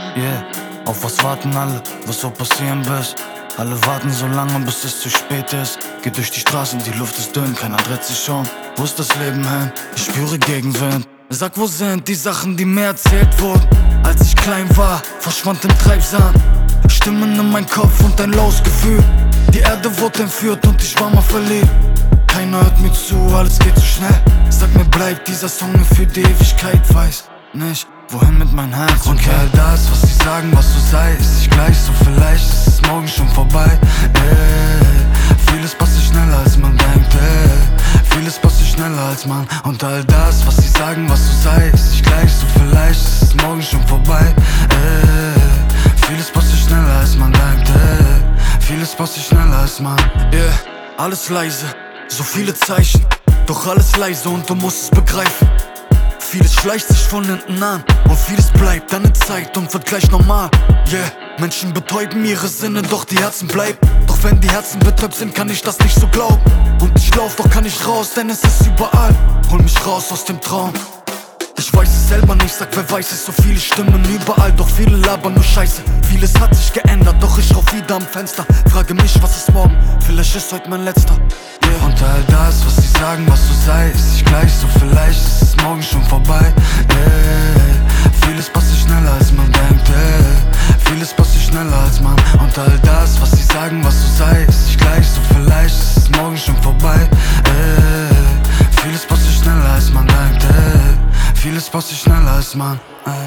Yeah, auf was warten alle, was soll passieren bis? Alle warten so lange, bis es zu spät ist. Geht durch die Straßen, die Luft ist dünn, keiner dreht sich um. Wo ist das Leben hin? Ich spüre Gegenwind. Sag, wo sind die Sachen, die mir erzählt wurden? Als ich klein war, verschwand im Treibsand. Stimmen in mein Kopf und ein laues Gefühl. Die Erde wurde entführt und ich war mal verliebt. Keiner hört mir zu, alles geht zu schnell. Sag mir, bleibt dieser Song für die Ewigkeit? Weiß nicht, wohin mit meinem Herz. Und all das, was sie sagen, was du sei, ist nicht gleich so. Vielleicht ist es morgen schon vorbei. Vieles passiert schneller als man denkt. Vieles passiert schneller als man. Und all das, was sie sagen, was du sei, ist nicht gleich so. Vielleicht ist es morgen schon vorbei. Vieles passiert schneller als man denkt. Vieles passiert schneller als man. Yeah, alles leise, so viele Zeichen, doch alles leise und du musst es begreifen. Vieles schleicht sich von hinten an und vieles bleibt eine Zeit und wird gleich normal. Yeah, Menschen betäuben ihre Sinne, doch die Herzen bleiben. Doch wenn die Herzen betäubt sind, kann ich das nicht so glauben. Und ich lauf, doch kann ich raus, denn es ist überall. Hol mich raus aus dem Traum. Ich weiß es selber nicht, sag wer weiß es, so viele Stimmen überall, doch viele labern nur Scheiße. Vieles hat sich geändert, doch ich rauf wieder am Fenster. Frage mich, was ist morgen, vielleicht ist heute mein letzter. Yeah. Und all das, was sie sagen, was du sei, ist nicht gleich so. Vielleicht ist es morgen schon vorbei. Vieles passiert schneller als man denkt. Vieles passiert schneller als man. Und all das, was sie sagen, was du sei, ist nicht gleich so. Vielleicht ist es morgen schon vorbei. Vieles passiert schneller als man denkt. Vieles passiert schneller als man.